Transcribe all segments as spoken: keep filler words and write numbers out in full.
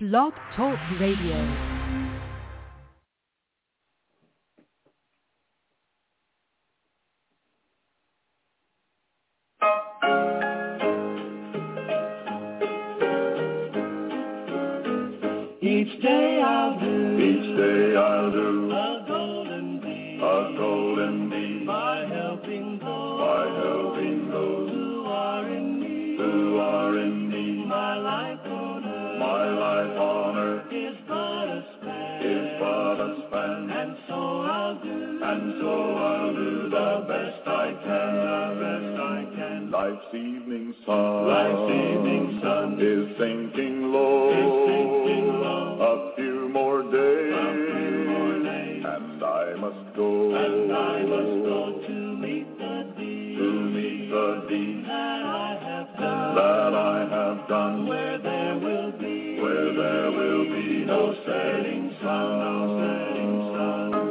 Blog Talk Radio. Each day I'll do, each day I'll do a golden deed, a golden deed by helping those, by helping those who are in need, who are in need. My life on earth, My life on earth is but a span, is but a span, and so I'll do, and so I'll do the best I can, the best I can. Life's evening sun, Life's evening sun is sinking low, is sinking low. A few more days, A few more days, and I must go, and I must go to meet the deed, to meet the deed that I have done, that I have done, where there will be, where there will be no setting sun, no setting sun.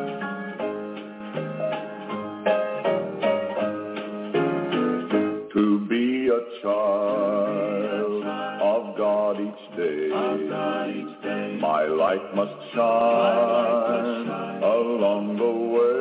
To be a child of God each day, Of God each day, my light must shine along the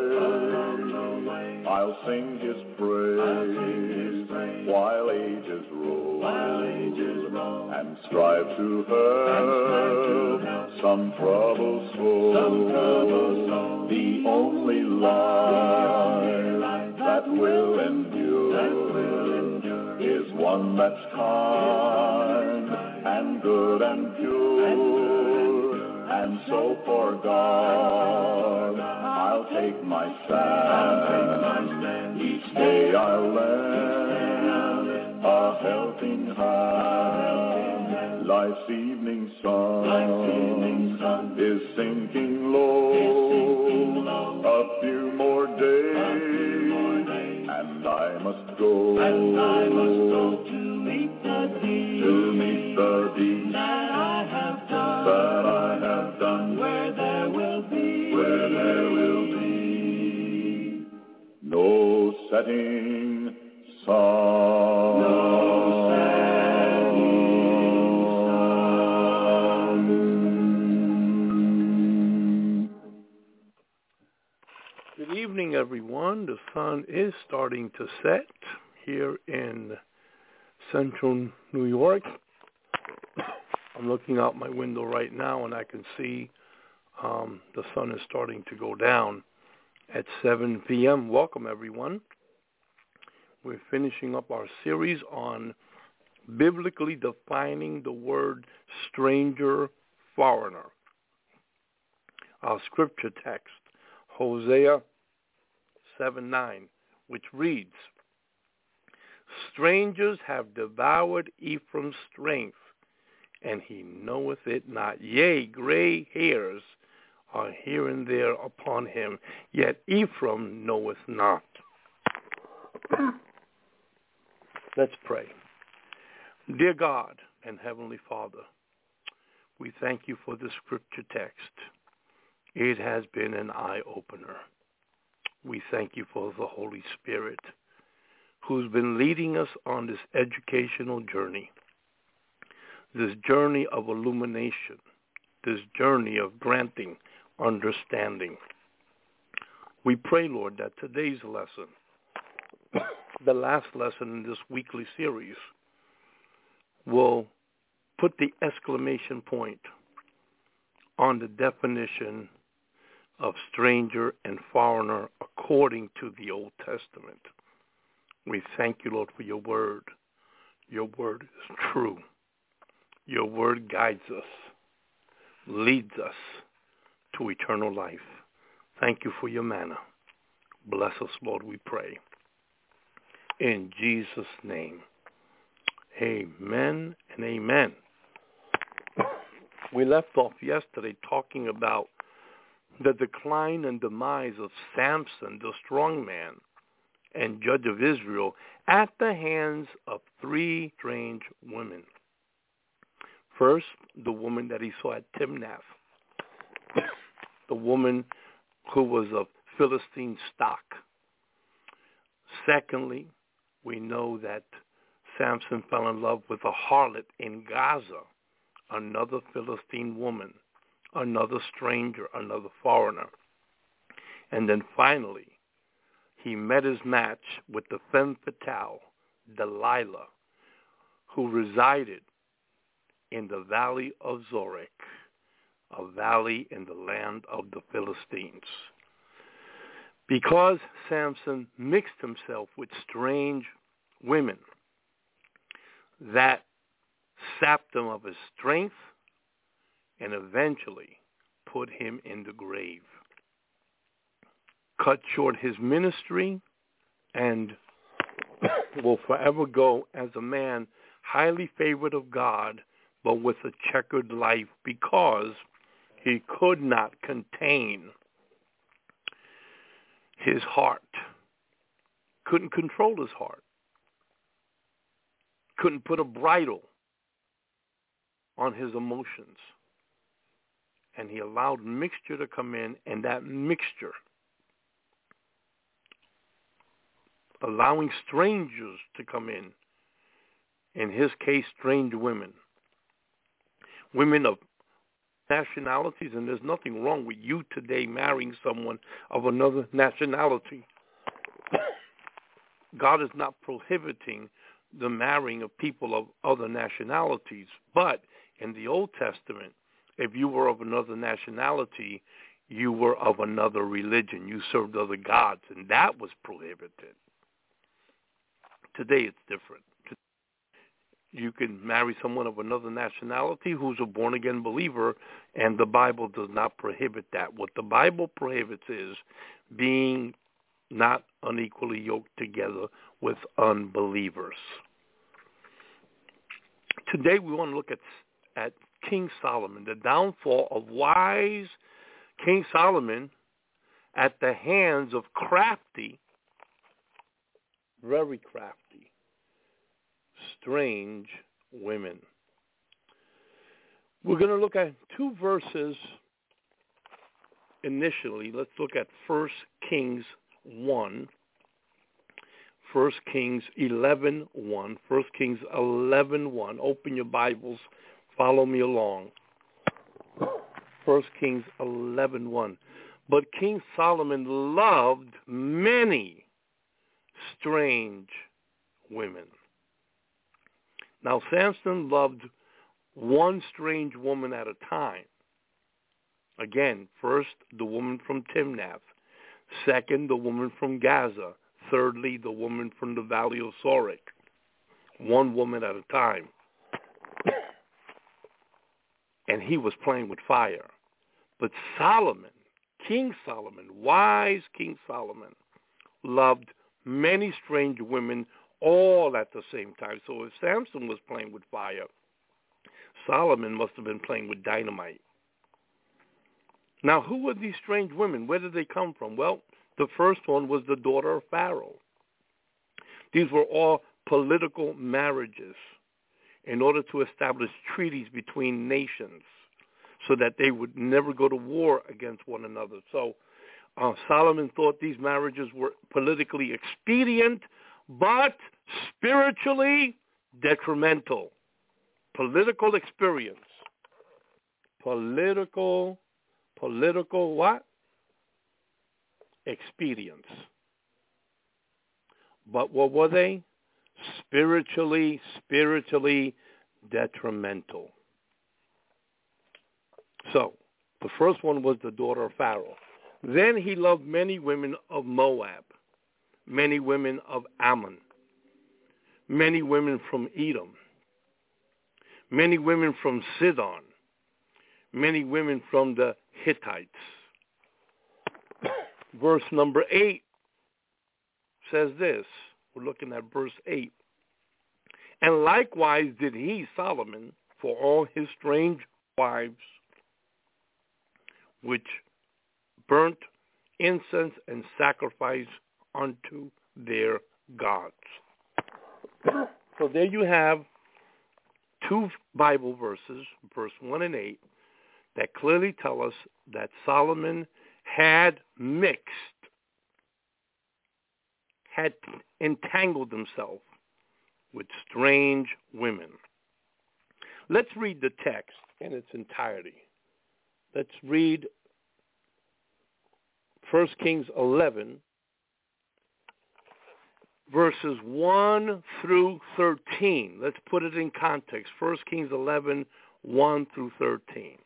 way. I'll sing His praise while ages roll, while ages roll, and strive to help some troubled soul. some troubled soul. The only life that will endure, that will endure, is one that's kind and good and pure. And so for God I'll take my stand. Each day I'll lend a helping hand. Life's evening sun is sinking low. A few more days, and I must go, and I must go to meet the deed, to meet the deed that I have done, that I have done, where there will be, where there will be no setting sun. no setting Good evening, everyone. The sun is starting to set here in central New York. I'm looking out my window right now, and I can see um, the sun is starting to go down at seven p.m. Welcome, everyone. We're finishing up our series on biblically defining the word stranger, foreigner. Our scripture text, Hosea seven nine, which reads, Strangers have devoured Ephraim's strength, and he knoweth it not. Yea, gray hairs are here and there upon him, yet Ephraim knoweth not. Let's pray. Dear God and Heavenly Father, we thank you for the scripture text. It has been an eye-opener. We thank you for the Holy Spirit who's been leading us on this educational journey, this journey of illumination, this journey of granting understanding. We pray, Lord, that today's lesson, the last lesson in this weekly series, will put the exclamation point on the definition of stranger and foreigner according to the Old Testament. We thank you, Lord, for your word. Your word is true. Your word guides us, leads us to eternal life. Thank you for your manna. Bless us, Lord, we pray. In Jesus' name, amen and amen. We left off yesterday talking about the decline and demise of Samson, the strong man and judge of Israel, at the hands of three strange women. First, the woman that he saw at Timnath, the woman who was of Philistine stock. Secondly, we know that Samson fell in love with a harlot in Gaza, another Philistine woman, another stranger, another foreigner. And then finally, he met his match with the femme fatale, Delilah, who resided in the valley of Zorek, a valley in the land of the Philistines. Because Samson mixed himself with strange women, that sapped him of his strength and eventually put him in the grave. Cut short his ministry and will forever go as a man highly favored of God, but with a checkered life because he could not contain his heart, couldn't control his heart, couldn't put a bridle on his emotions. And he allowed mixture to come in, and that mixture, allowing strangers to come in, in his case, strange women, women of nationalities, and there's nothing wrong with you today marrying someone of another nationality. God is not prohibiting the marrying of people of other nationalities, but in the Old Testament, if you were of another nationality, you were of another religion. You served other gods, and that was prohibited. Today it's different. You can marry someone of another nationality who's a born-again believer, and the Bible does not prohibit that. What the Bible prohibits is being not unequally yoked together with unbelievers. Today we want to look at, at King Solomon, the downfall of wise King Solomon at the hands of crafty, very crafty, strange women. We're going to look at two verses initially. Let's look at First Kings one, First Kings eleven one, First Kings eleven one. Open your Bibles, follow me along. First Kings eleven one. But King Solomon loved many strange women. Now, Samson loved one strange woman at a time. Again, first, the woman from Timnath. Second, the woman from Gaza. Thirdly, the woman from the valley of Sorek. One woman at a time. And he was playing with fire. But Solomon, King Solomon, wise King Solomon, loved many strange women all at the same time. So if Samson was playing with fire, Solomon must have been playing with dynamite. Now, who were these strange women? Where did they come from? Well, the first one was the daughter of Pharaoh. These were all political marriages in order to establish treaties between nations so that they would never go to war against one another. So uh, Solomon thought these marriages were politically expedient, but spiritually detrimental. Political experience. Political, political what? Expedience. But what were they? Spiritually, spiritually detrimental. So, the first one was the daughter of Pharaoh. Then he loved many women of Moab, many women of Ammon, many women from Edom, many women from Sidon, many women from the Hittites. Verse number eight says this. We're looking at verse eight. And likewise did he, Solomon, for all his strange wives, which burnt incense and sacrifice unto their gods. So there you have two Bible verses, verse one and eight, that clearly tell us that Solomon had mixed, had entangled himself with strange women. Let's read the text in its entirety. Let's read First Kings eleven, verses one through thirteen. Let's put it in context. First Kings eleven, one through thirteen.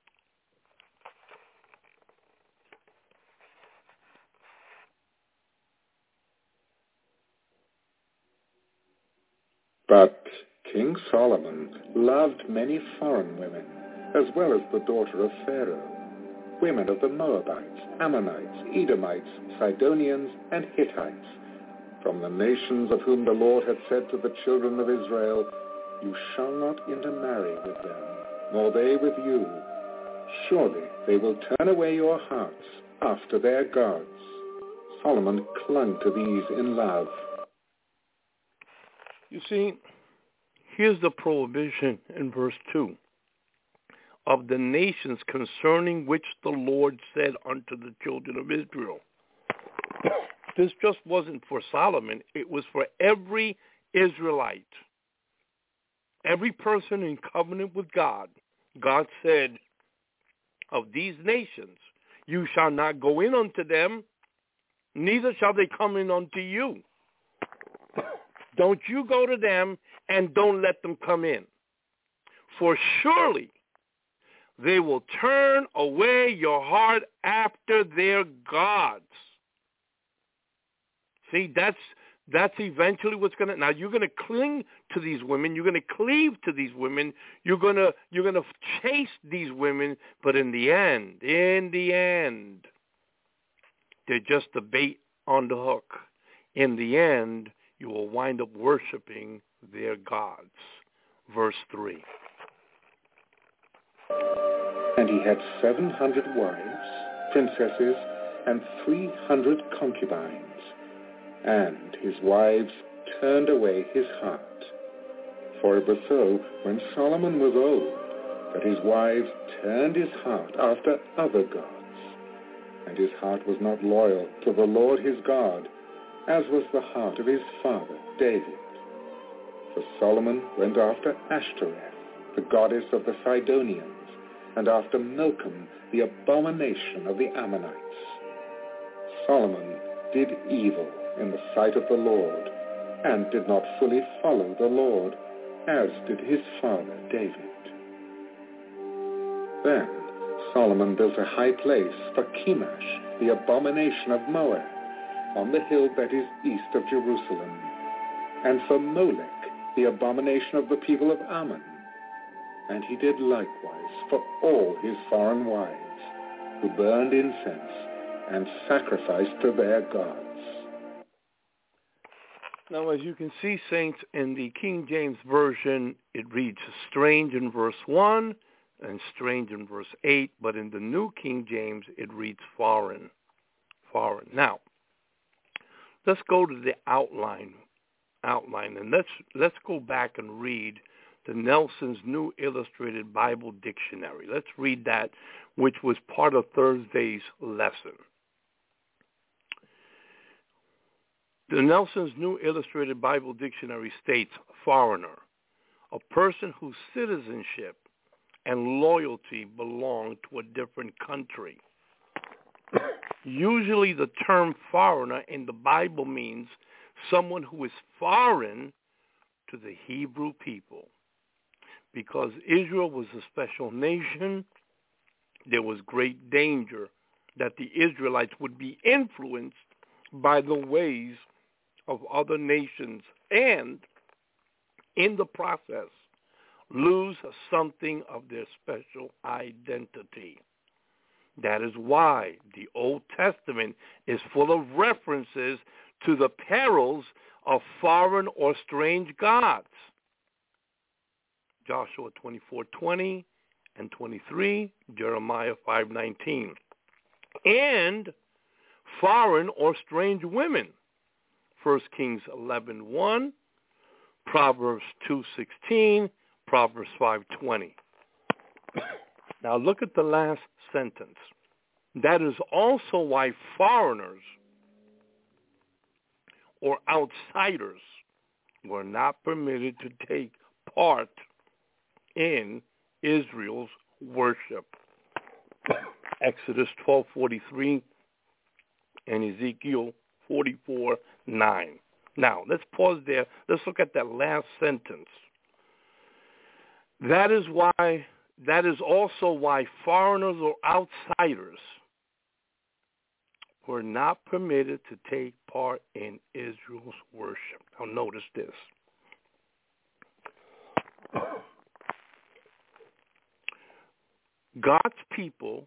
But King Solomon loved many foreign women, as well as the daughter of Pharaoh, women of the Moabites, Ammonites, Edomites, Sidonians, and Hittites, from the nations of whom the Lord had said to the children of Israel, "You shall not intermarry with them, nor they with you. Surely they will turn away your hearts after their gods." Solomon clung to these in love. You see, here's the prohibition in verse two. Of the nations concerning which the Lord said unto the children of Israel. This just wasn't for Solomon. It was for every Israelite. Every person in covenant with God. God said, of these nations, you shall not go in unto them, neither shall they come in unto you. Don't you go to them, and don't let them come in. For surely they will turn away your heart after their gods. See, that's that's eventually what's going to. Now you're going to cling to these women. You're going to cleave to these women. You're going to you're going to chase these women. But in the end, in the end, they're just a bait on the hook. In the end, you will wind up worshiping their gods. Verse three. And he had seven hundred wives, princesses, and three hundred concubines. And his wives turned away his heart. For it was so, when Solomon was old, that his wives turned his heart after other gods. And his heart was not loyal to the Lord his God, as was the heart of his father David. For Solomon went after Ashtoreth, the goddess of the Sidonians, and after Milcom, the abomination of the Ammonites. Solomon did evil in the sight of the Lord, and did not fully follow the Lord, as did his father David. Then Solomon built a high place for Chemosh, the abomination of Moab, on the hill that is east of Jerusalem, and for Molech, the abomination of the people of Ammon. And he did likewise for all his foreign wives, who burned incense and sacrificed to their gods. Now, as you can see, saints, in the King James Version, it reads strange in verse one and strange in verse eight, but in the New King James, it reads foreign. Foreign. Now, let's go to the outline, outline, and let's let's go back and read the Nelson's New Illustrated Bible Dictionary. Let's read that, which was part of Thursday's lesson. The Nelson's New Illustrated Bible Dictionary states, foreigner, a person whose citizenship and loyalty belong to a different country. Usually the term foreigner in the Bible means someone who is foreign to the Hebrew people. Because Israel was a special nation, there was great danger that the Israelites would be influenced by the ways of other nations and, in the process, lose something of their special identity. That is why the Old Testament is full of references to the perils of foreign or strange gods. Joshua twenty-four twenty and twenty-three, Jeremiah five nineteen. And foreign or strange women. First Kings eleven one, Proverbs two sixteen, Proverbs five twenty. Now look at the last sentence. That is also why foreigners or outsiders were not permitted to take part in Israel's worship. Exodus twelve forty-three and Ezekiel forty-four nine. Now, let's pause there. Let's look at that last sentence. That is why, that is also why foreigners or outsiders were not permitted to take part in Israel's worship. Now, notice this. God's people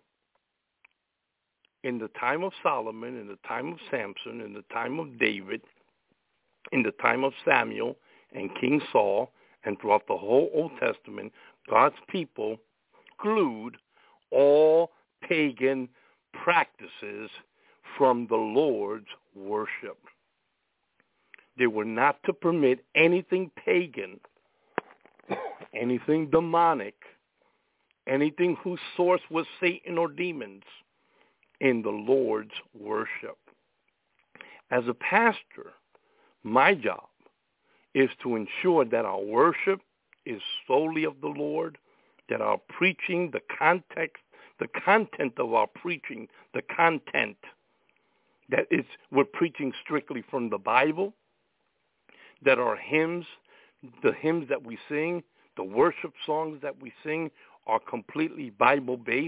in the time of Solomon, in the time of Samson, in the time of David, in the time of Samuel and King Saul, and throughout the whole Old Testament, God's people exclude all pagan practices from the Lord's worship. They were not to permit anything pagan, anything demonic, anything whose source was Satan or demons in the Lord's worship. As a pastor, my job is to ensure that our worship is solely of the Lord, that our preaching, the context, the content of our preaching, the content, that it's, we're preaching strictly from the Bible, that our hymns, the hymns that we sing, the worship songs that we sing are completely Bible-based.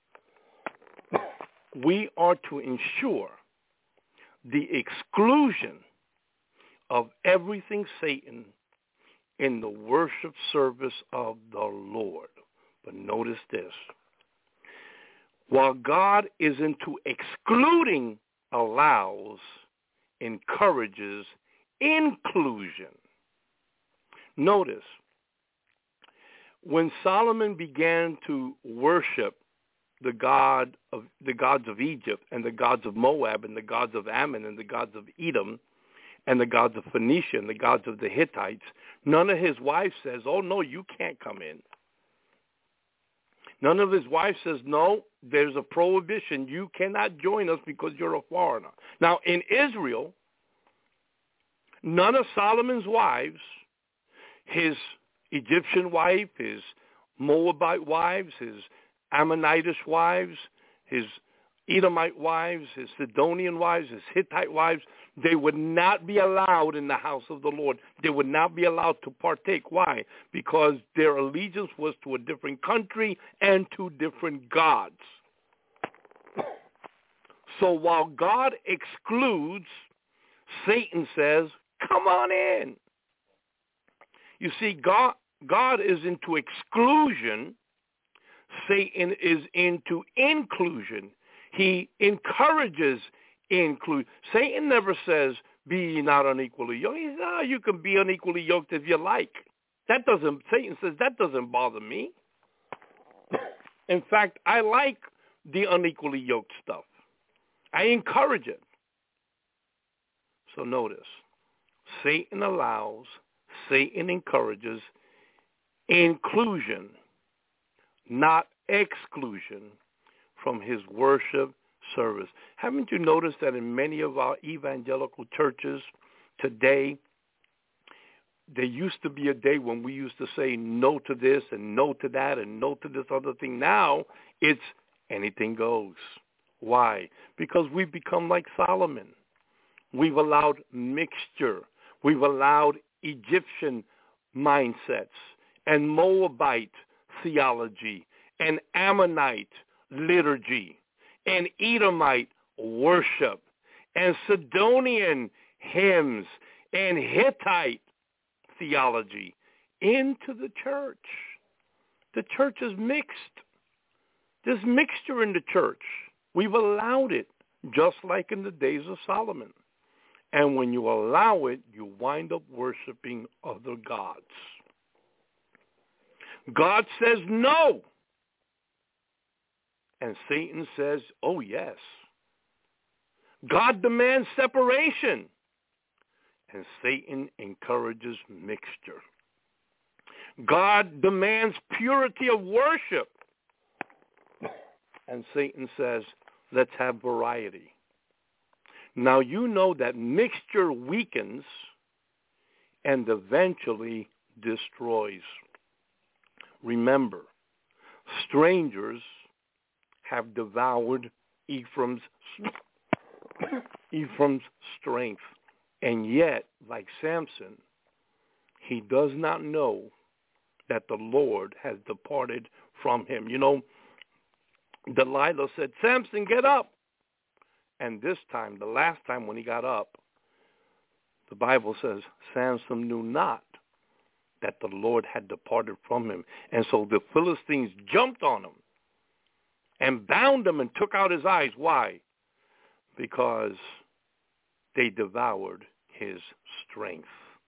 We are to ensure the exclusion of everything Satan in the worship service of the Lord. But notice this. While God is into excluding, allows, encourages inclusion. Notice, when Solomon began to worship the god of the gods of Egypt and the gods of Moab and the gods of Ammon and the gods of Edom and the gods of Phoenicia and the gods of the Hittites, none of his wives says, oh, no, you can't come in. None of his wives says, no, there's a prohibition. You cannot join us because you're a foreigner. Now, in Israel, none of Solomon's wives, his Egyptian wife, his Moabite wives, his Ammonitish wives, his Edomite wives, his Sidonian wives, his Hittite wives, they would not be allowed in the house of the Lord. They would not be allowed to partake. Why? Because their allegiance was to a different country and to different gods. So while God excludes, Satan says, come on in. You see, God, God is into exclusion. Satan is into inclusion. He encourages inclusion. Satan never says, be ye not unequally yoked. He says, oh, you can be unequally yoked if you like. That doesn't, Satan says, that doesn't bother me. In fact, I like the unequally yoked stuff. I encourage it. So notice, Satan allows, Satan encourages inclusion, not exclusion, from his worship service. Haven't you noticed that in many of our evangelical churches today, there used to be a day when we used to say no to this and no to that and no to this other thing. Now it's anything goes. Why? Because we've become like Solomon. We've allowed mixture. We've allowed Egyptian mindsets and Moabite theology and Ammonite liturgy and Edomite worship and Sidonian hymns and Hittite theology into the church. The church is mixed. There's mixture in the church. We've allowed it, just like in the days of Solomon. And when you allow it, you wind up worshiping other gods. God says no. And Satan says, oh, yes. God demands separation. And Satan encourages mixture. God demands purity of worship. And Satan says, let's have variety. Now you know that mixture weakens and eventually destroys. Remember, strangers have devoured Ephraim's, Ephraim's strength. And yet, like Samson, he does not know that the Lord has departed from him. You know, Delilah said, Samson, get up. And this time, the last time when he got up, the Bible says Samson knew not that the Lord had departed from him. And so the Philistines jumped on him and bound him and took out his eyes. Why? Because they devoured his strength.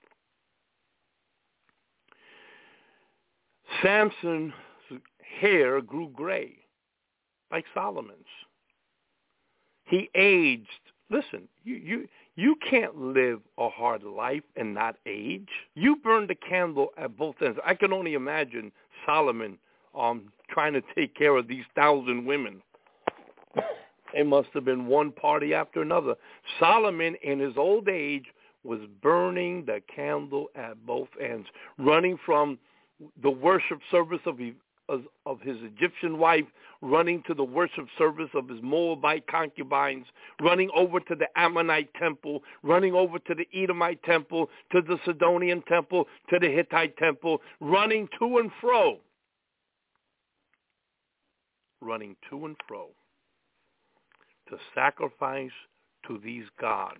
Samson's hair grew gray, like Solomon's. He aged. Listen, you, you, you can't live a hard life and not age. You burned the candle at both ends. I can only imagine Solomon um, trying to take care of these thousand women. It must have been one party after another. Solomon, in his old age, was burning the candle at both ends, running from the worship service of his, of his Egyptian wife, running to the worship service of his Moabite concubines, running over to the Ammonite temple, running over to the Edomite temple, to the Sidonian temple, to the Hittite temple, running to and fro, running to and fro to sacrifice to these gods.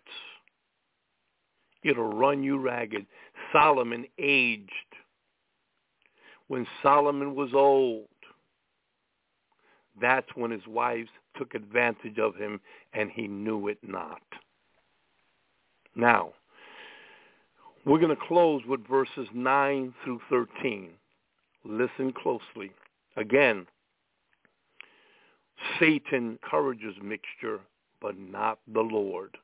It'll run you ragged. Solomon aged. When Solomon was old, that's when his wives took advantage of him, and he knew it not. Now, we're going to close with verses nine through thirteen. Listen closely. Again, Satan encourages mixture, but not the Lord.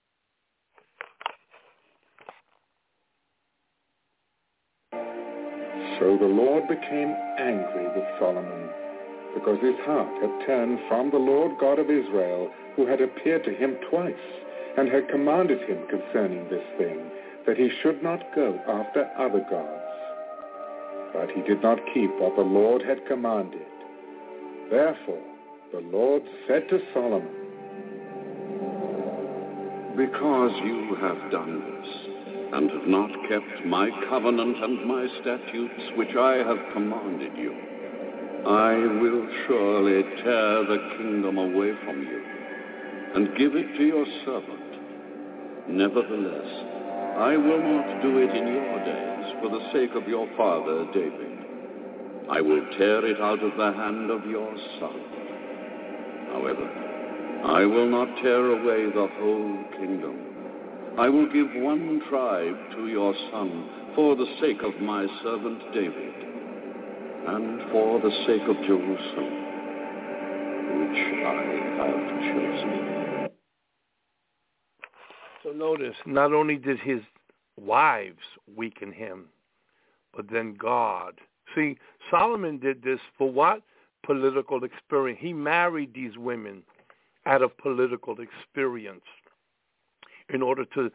So the Lord became angry with Solomon, because his heart had turned from the Lord God of Israel, who had appeared to him twice, and had commanded him concerning this thing, that he should not go after other gods. But he did not keep what the Lord had commanded. Therefore the Lord said to Solomon, Because you have done this, and have not kept my covenant and my statutes which I have commanded you, I will surely tear the kingdom away from you, and give it to your servant. Nevertheless, I will not do it in your days for the sake of your father David. I will tear it out of the hand of your son. However, I will not tear away the whole kingdom. I will give one tribe to your son for the sake of my servant David, and for the sake of Jerusalem, which I have chosen. So notice, not only did his wives weaken him, but then God. See, Solomon did this for what? Political experience. He married these women out of political experience in order to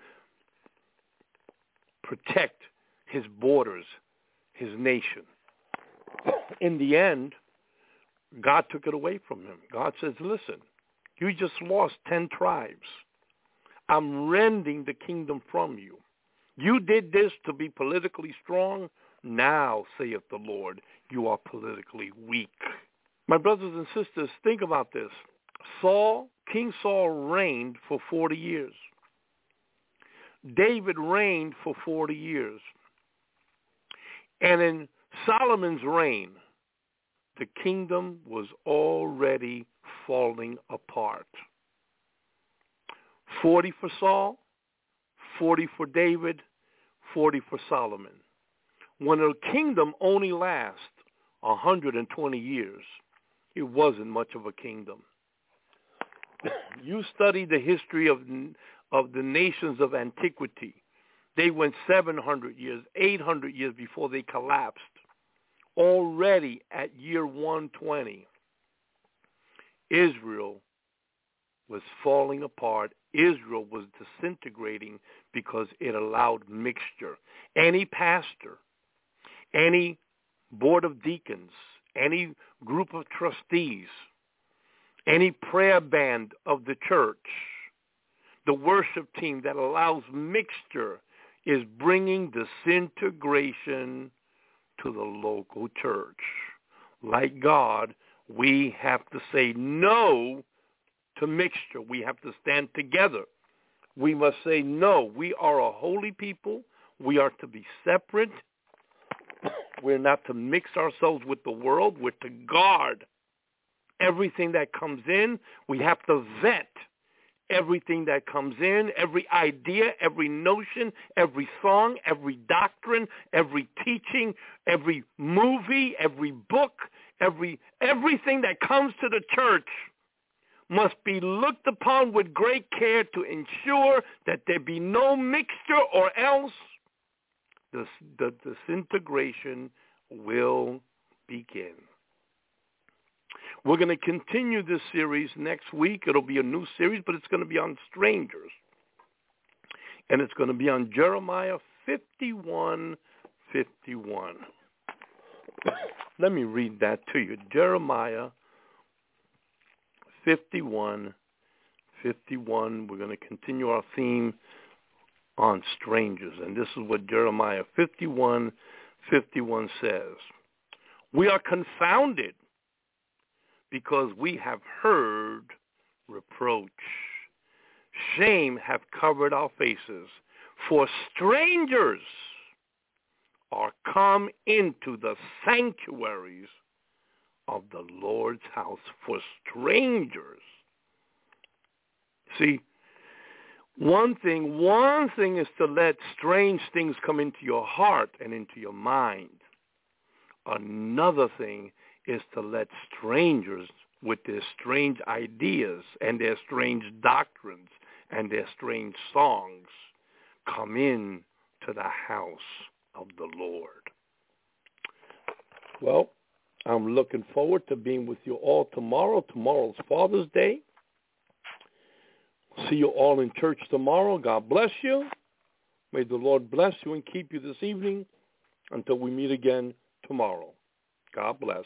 protect his borders, his nation. In the end, God took it away from him. God says, listen, you just lost ten tribes. I'm rending the kingdom from you. You did this to be politically strong. Now, saith the Lord, you are politically weak. My brothers and sisters, think about this. Saul, King Saul reigned for forty years. David reigned for forty years. And in Solomon's reign, the kingdom was already falling apart. forty for Saul, forty for David, forty for Solomon. When a kingdom only lasts one hundred twenty years, it wasn't much of a kingdom. You study the history of, of the nations of antiquity. They went seven hundred years, eight hundred years before they collapsed. Already at year one twenty, Israel was falling apart. Israel was disintegrating because it allowed mixture. Any pastor, any board of deacons, any group of trustees, any prayer band of the church, the worship team that allows mixture is bringing disintegration to the local church. Like God, we have to say no to mixture. We have to stand together. We must say no. We are a holy people. We are to be separate. We're not to mix ourselves with the world. We're to guard everything that comes in. We have to vet everything that comes in, every idea, every notion, every song, every doctrine, every teaching, every movie, every book, every everything that comes to the church must be looked upon with great care to ensure that there be no mixture, or else the, the disintegration will begin. We're going to continue this series next week. It'll be a new series, but it's going to be on strangers. And it's going to be on Jeremiah fifty-one fifty-one. Let me read that to you. Jeremiah fifty-one fifty-one. We're going to continue our theme on strangers. And this is what Jeremiah fifty-one fifty-one says. We are confounded because we have heard reproach. Shame hath covered our faces, for strangers are come into the sanctuaries of the Lord's house. For strangers. See, one thing, one thing is to let strange things come into your heart and into your mind. Another thing is to let strangers with their strange ideas and their strange doctrines and their strange songs come in to the house of the Lord. Well, I'm looking forward to being with you all tomorrow. Tomorrow's Father's Day. See you all in church tomorrow. God bless you. May the Lord bless you and keep you this evening until we meet again tomorrow. God bless.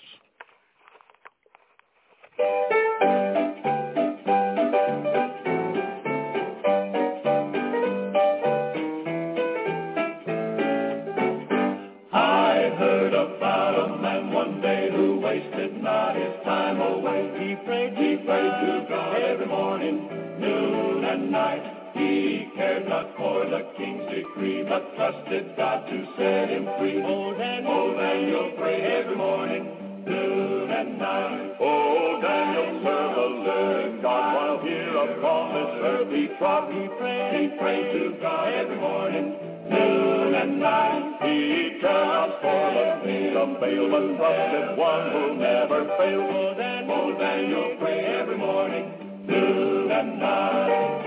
I heard about a man one day who wasted not his time away. He prayed, he prayed to God every morning, noon and night. He cared not for the king's decree, but trusted God to set him free. Oh, Daniel, oh, Daniel, pray every morning, noon and night. Oh, Daniel, serve the living God, while here upon this earth he trod. He prayed, he prayed to God every morning, noon and night. He cannot for the need of Baal, but trusted one who'll never fail. Oh, Daniel, oh, Daniel, pray every morning, noon and night.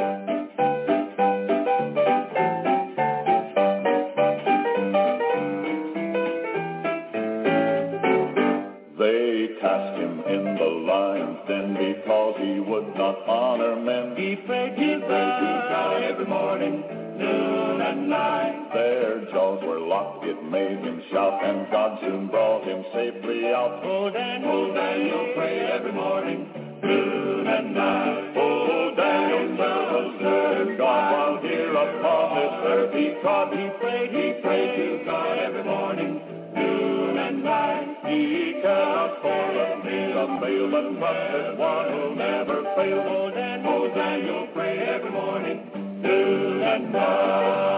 They cast him in the lion's den because he would not honor men. He prayed, he prayed to God every morning, noon and night. Their jaws were locked, it made him shout, and God soon brought him safely out. Oh, Daniel, oh, Daniel, pray every morning, noon and night. Oh, Daniel, serve the living God, while here upon this earth he trod. He prayed, he prayed to God every morning, noon and night. He cannot for the need of Baal, but trusted one who'll never fail. Oh, Daniel, oh, Daniel, pray every morning, noon and night.